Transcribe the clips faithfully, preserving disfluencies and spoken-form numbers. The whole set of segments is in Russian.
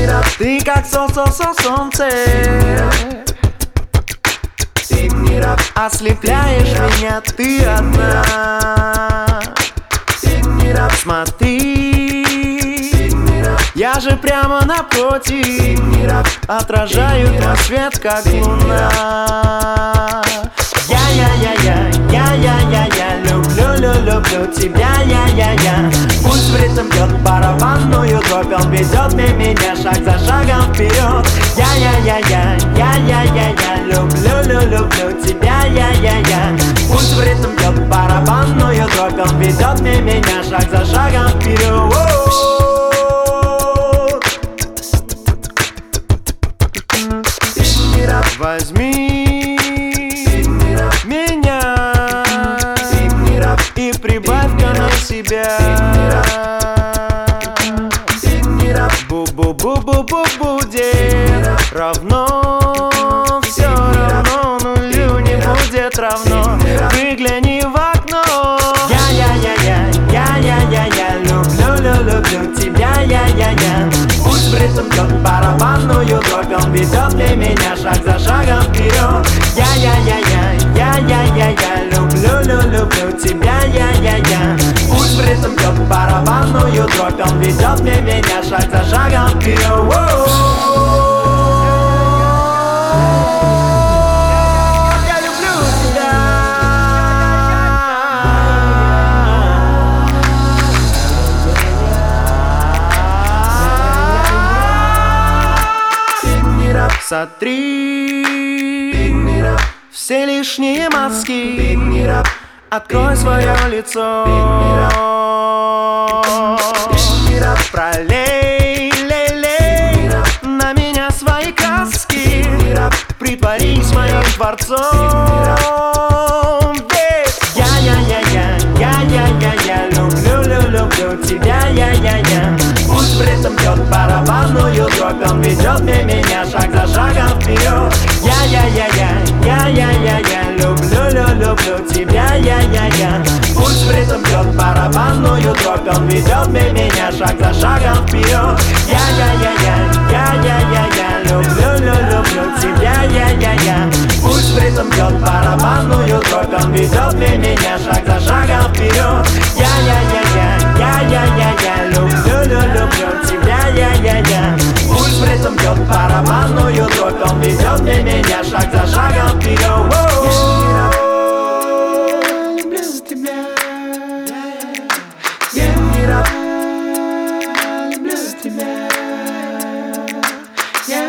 Ты как солнце, ослепляешь меня, ты одна. Смотри, я же прямо напротив, отражаю твой свет, как луна. Я-я-я-я, я-я-я-я, люблю-лю-люблю тебя, я-я-я. Пусть в ритм бьет барабанную дробь, он ведет меня шаг за шагом вперед. Я-я-я-я, я-я-я-я, люблю-лю-люблю тебя, я-я-я. Пусть в ритм бьет барабанную дробь, он ведет меня шаг за шагом вперед. Возьми меня и прибавь-ка на себя. Бу-бу-бу-бу-бу будет равно, все равно нулю не будет равно. Выгляни в окно. Я-я-я-я, я-я-я-я, люблю-лю-люблю тебя, я-я-я. Пусть в ритм бьет барабанную дробь, он ведет меня шаг за шагом вперед. Я-я-я-я, я-я-я-я, люблю-лю-люблю тебя, я-я-я. Пусть в ритм бьет барабанную дробь, он ведет меня шаг за шагом вперед. Сотри все лишние маски, открой свое лицо. Пролей, лей, лей на меня свои краски, притворись моим творцом. Я-я-я-я, я-я-я-я, люблю-лю-люблю тебя, я-я-я. Пусть в ритм бьет барабанную дробь, он ведет меня шаг за шагом вперед. Я-я-я-я, я-я-я-я, люблю-лю-люблю тебя, я-я-я. Пусть в ритм бьет барабанную дробь, он ведет меня шаг за шагом вперед. Я-я-я-я, я-я-я-я, люблю-лю-люблю тебя, я-я-я. Пусть в ритм бьет барабанную дробь, он ведет меня шаг за шагом вперед. Я-я-я-я, я-я-я-я, люблю-лю-люблю тебя, я-я-я. Пусть в ритм бьет барабанную дробь, он ведет меня шаг за шагом вперед. Люблю тебя, я люблю тебя, я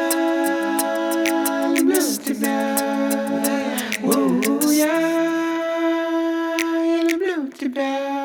люблю тебя, я люблю тебя.